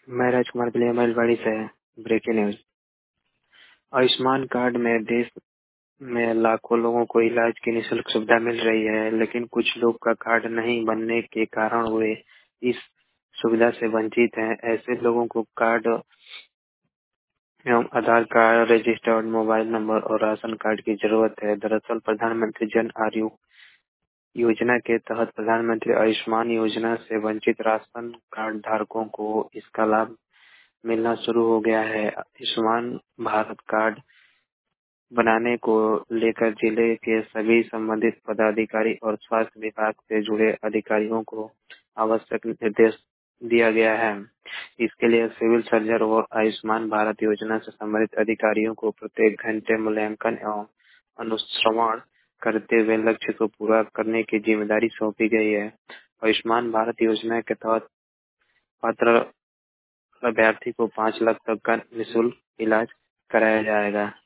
मैं राजकुमार पिल्ले महलबाड़ी से। Breaking news. Ayushman card में देश में लाखों लोगों को इलाज की निःशुल्क सुविधा मिल रही है, लेकिन कुछ लोग का कार्ड नहीं बनने के कारण वे इस सुविधा से वंचित हैं। ऐसे लोगों को कार्ड एवं Aadhaar card, registered mobile number और राशन कार्ड की जरूरत है। दरअसल प्रधानमंत्री जन आरोग्य योजना के तहत प्रधानमंत्री आयुष्मान योजना से वंचित राशन कार्ड धारकों को इसका लाभ मिलना शुरू हो गया है। आयुष्मान भारत कार्ड बनाने को लेकर जिले के सभी संबंधित पदाधिकारी और स्वास्थ्य विभाग से जुड़े अधिकारियों को आवश्यक निर्देश दिया गया है। इसके लिए सिविल सर्जन और आयुष्मान भारत योजना से संबंधित अधिकारियों को प्रत्येक घंटे मूल्यांकन एवं अनुश्रवण करते हुए लक्ष्य को पूरा करने की जिम्मेदारी सौंपी गई है। आयुष्मान भारत योजना के तहत पात्र अभ्यर्थी को 5 लाख तक का निःशुल्क इलाज कराया जाएगा।